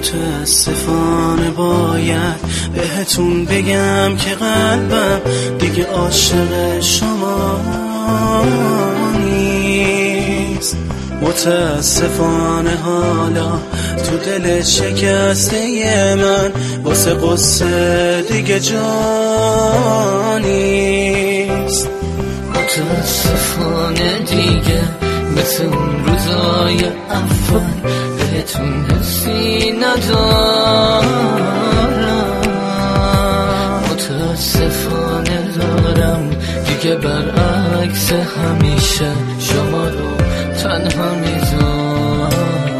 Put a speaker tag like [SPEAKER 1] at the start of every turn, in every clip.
[SPEAKER 1] متاسفانه باید بهتون بگم که قلبم دیگه عاشق شما نیست. متاسفانه حالا تو دل شکسته من واسه قصه دیگه جا نیست.
[SPEAKER 2] متاسفانه دیگه مثل اون روزای اول بهتون حسی ندارم. متاسفانه دارم دیگه برعکس همیشه شما رو تنها میذارم.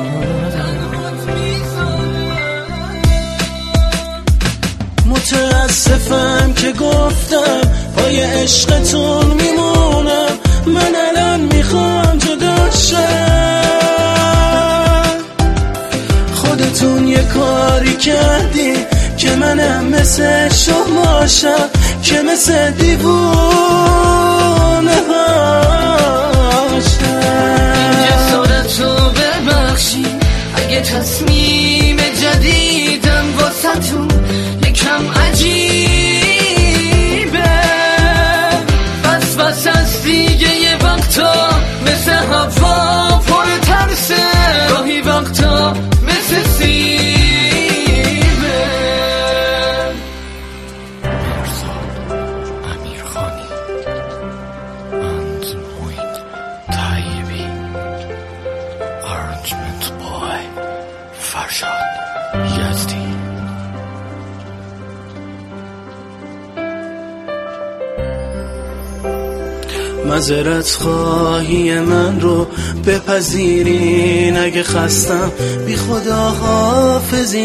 [SPEAKER 1] متاسفم که گفتم پای عشقتون میمونم. من الان میخوام جدا شم. خودتون یه کاری کردی که منم مثل شما شم، که مثل دیوونه هاشم.
[SPEAKER 2] این جسارتو ببخشی اگه تصمیم جدیدم واسه تو یکم عجیبه. بس از دیگه یه وقتا مثل هوا پر ترسه، گاهی وقتا مثل سیبه.
[SPEAKER 3] مرزاد امیرخانی and Moin Taibi. Arrangement by Farshad Yazdi.
[SPEAKER 1] معذرت خواهی من رو بپذیرین، اگه خستم بی خدا حافظی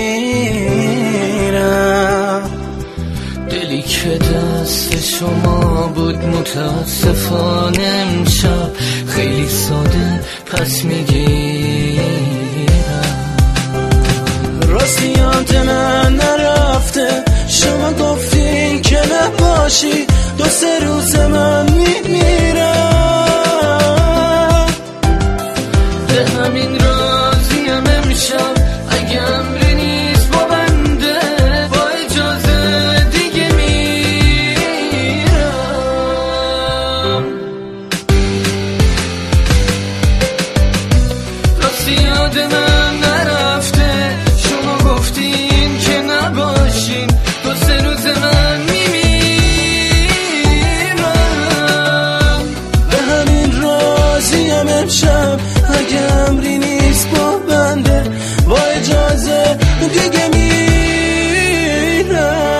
[SPEAKER 1] میرم.
[SPEAKER 2] دلی که دست شما بود متاسفانه امشب خیلی ساده پس میگیرم.
[SPEAKER 1] راستی یاد من نرفته شما گفتین که نباشی، 2-3 روز من میمیرم.
[SPEAKER 2] به همین راضیم امشب اگه امری نیست با بنده، با اجازه دیگه میرم. راستی یاد من نرفته شما گفتین که نباشین، 2-3 روز من میمیرم.
[SPEAKER 1] به همین راضیم امشب اگه امری نیست با بنده، با اجازه دیگه میرم.